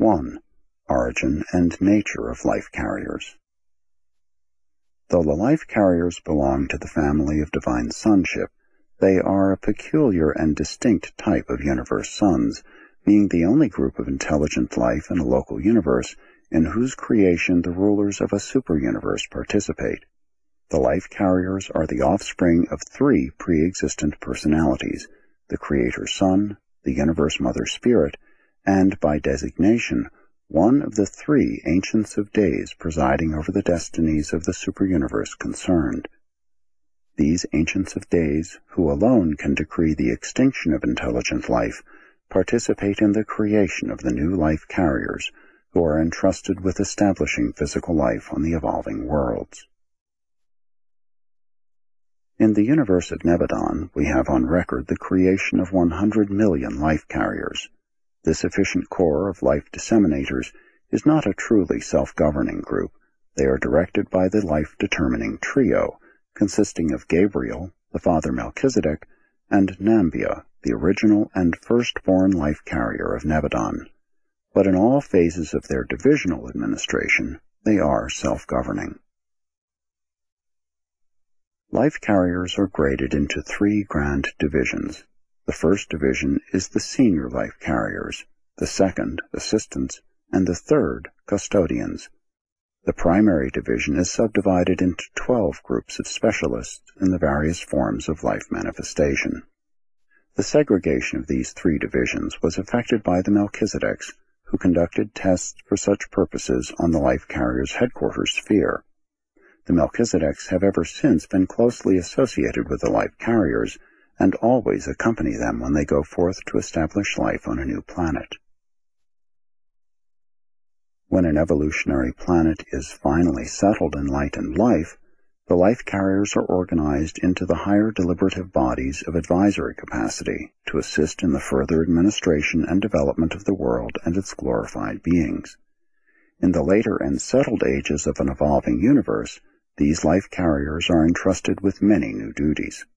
1. Origin and nature of life carriers. Though the life carriers belong to the family of divine sonship, they are a peculiar and distinct type of universe sons, being the only group of intelligent life in a local universe in whose creation the rulers of a superuniverse participate. The life carriers are the offspring of three pre-existent personalities, the Creator Son, the Universe Mother Spirit, and, by designation, one of the three Ancients of Days presiding over the destinies of the superuniverse concerned. These Ancients of Days, who alone can decree the extinction of intelligent life, participate in the creation of the new life carriers, who are entrusted with establishing physical life on the evolving worlds. In the universe of Nebadon, we have on record the creation of 100 million life carriers. This efficient core of life disseminators is not a truly self-governing group. They are directed by the life-determining trio, consisting of Gabriel, the father Melchizedek, and Nambia, the original and firstborn life carrier of Nebadon. But in all phases of their divisional administration, they are self-governing. Life carriers are graded into three grand divisions. The first division is the senior life carriers, the second, assistants, and the third, custodians. The primary division is subdivided into 12 groups of specialists in the various forms of life manifestation. The segregation of these three divisions was effected by the Melchizedeks, who conducted tests for such purposes on the life carrier's headquarters sphere. The Melchizedeks have ever since been closely associated with the life carriers and always accompany them when they go forth to establish life on a new planet. When an evolutionary planet is finally settled in light and life, the life carriers are organized into the higher deliberative bodies of advisory capacity to assist in the further administration and development of the world and its glorified beings. In the later and settled ages of an evolving universe, these life carriers are entrusted with many new duties.